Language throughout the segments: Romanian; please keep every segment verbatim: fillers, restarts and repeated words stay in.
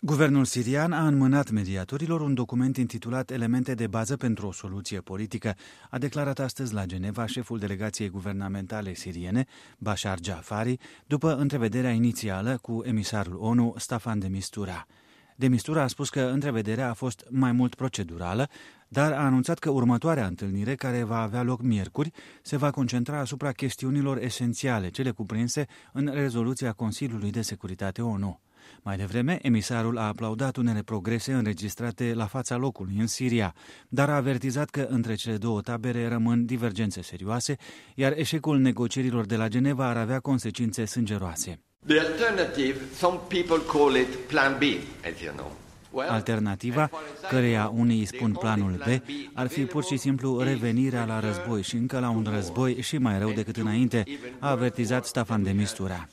Guvernul sirian a înmânat mediatorilor un document intitulat Elemente de bază pentru o soluție politică, a declarat astăzi la Geneva șeful delegației guvernamentale siriene, Bashar Jafari, după întrevederea inițială cu emisarul ONU, Staffan de Mistura. De Mistura a spus că întrevederea a fost mai mult procedurală, dar a anunțat că următoarea întâlnire, care va avea loc miercuri, se va concentra asupra chestiunilor esențiale, cele cuprinse în rezoluția Consiliului de Securitate ONU. Mai devreme, emisarul a aplaudat unele progrese înregistrate la fața locului în Siria, dar a avertizat că între cele două tabere rămân divergențe serioase, iar eșecul negocierilor de la Geneva ar avea consecințe sângeroase. The alternative, some people call it plan B, as you know. Alternativa, căreia unii îi spun planul B, ar fi pur și simplu revenirea la război și încă la un război și mai rău decât înainte, a avertizat Staffan de Mistura.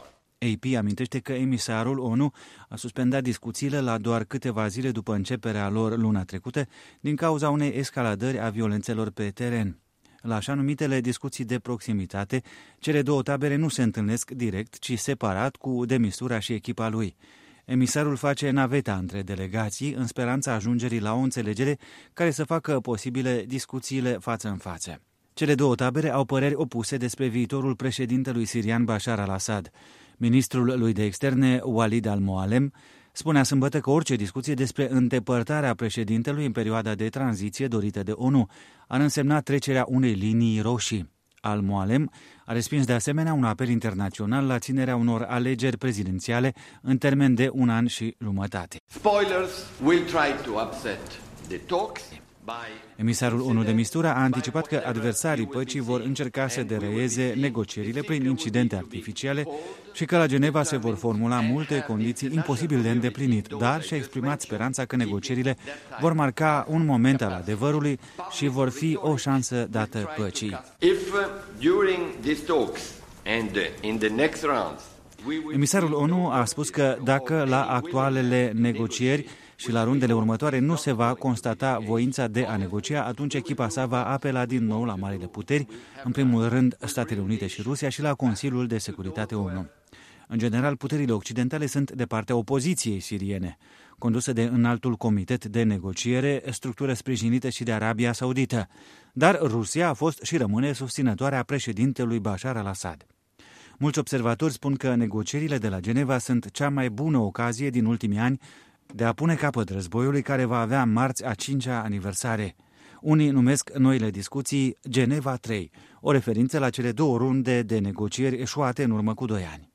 A P amintește că emisarul ONU a suspendat discuțiile la doar câteva zile după începerea lor luna trecută din cauza unei escaladări a violențelor pe teren. La așa numitele discuții de proximitate, cele două tabere nu se întâlnesc direct, ci separat cu de Mistura și echipa lui. Emisarul face naveta între delegații în speranța ajungerii la o înțelegere care să facă posibile discuțiile față în față. Cele două tabere au păreri opuse despre viitorul președintelui sirian Bashar al-Assad. Ministrul lui de externe, Walid al-Moalem, spunea sâmbătă că orice discuție despre îndepărtarea președintelui în perioada de tranziție dorită de ONU ar însemna trecerea unei linii roșii. Al-Moalem a respins de asemenea un apel internațional la ținerea unor alegeri prezidențiale în termen de un an și jumătate. Spoilers will try to upset the talks. Emisarul ONU de Mistura a anticipat că adversarii păcii vor încerca să dereieze negocierile prin incidente artificiale și că la Geneva se vor formula multe condiții imposibil de îndeplinit, dar și-a exprimat speranța că negocierile vor marca un moment al adevărului și vor fi o șansă dată păcii. Emisarul ONU a spus că dacă la actualele negocieri și la rundele următoare nu se va constata voința de a negocia, atunci echipa sa va apela din nou la marile puteri, în primul rând Statele Unite și Rusia, și la Consiliul de Securitate ONU. În general, puterile occidentale sunt de partea opoziției siriene, condusă de înaltul comitet de negociere, structură sprijinită și de Arabia Saudită. Dar Rusia a fost și rămâne susținătoarea președintelui Bashar al-Assad. Mulți observatori spun că negocierile de la Geneva sunt cea mai bună ocazie din ultimii ani de a pune capăt războiului care va avea marți a cincea aniversare. Unii numesc noile discuții Geneva trei, o referință la cele două runde de negocieri eșuate în urmă cu doi ani.